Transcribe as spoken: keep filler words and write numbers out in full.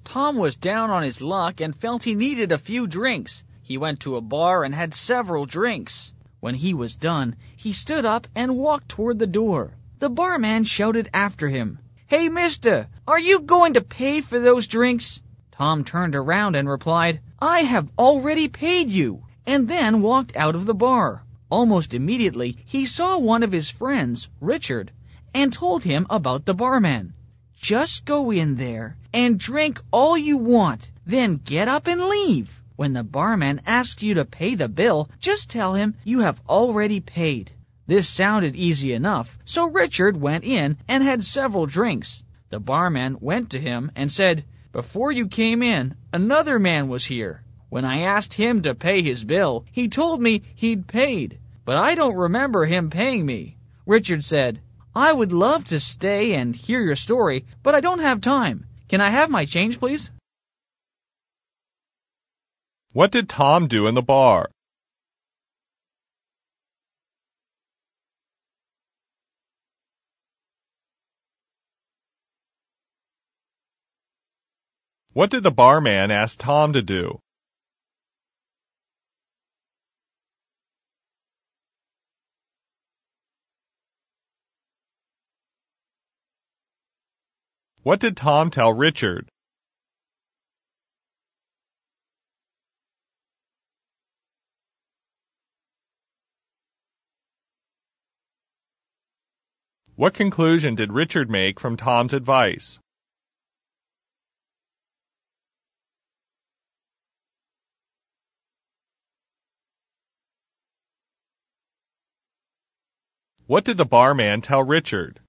Tom was down on his luck and felt he needed a few drinks. He went to a bar and had several drinks. When he was done, he stood up and walked toward the door. The barman shouted after him, "Hey, mister, are you going to pay for those drinks?" Tom turned around and replied, "I have already paid you," and then walked out of the bar. Almost immediately, he saw one of his friends, Richard, and told him about the barman. "Just go in there and drink all you want, then get up and leave. When the barman asks you to pay the bill, just tell him you have already paid." This sounded easy enough, so Richard went in and had several drinks. The barman went to him and said, "Before you came in, another man was here. When I asked him to pay his bill, he told me he'd paid, but I don't remember him paying me." Richard said, "I would love to stay and hear your story, but I don't have time. Can I have my change, please?" What did Tom do in the bar? What did the barman ask Tom to do? What did Tom tell Richard? What conclusion did Richard make from Tom's advice? What did the barman tell Richard?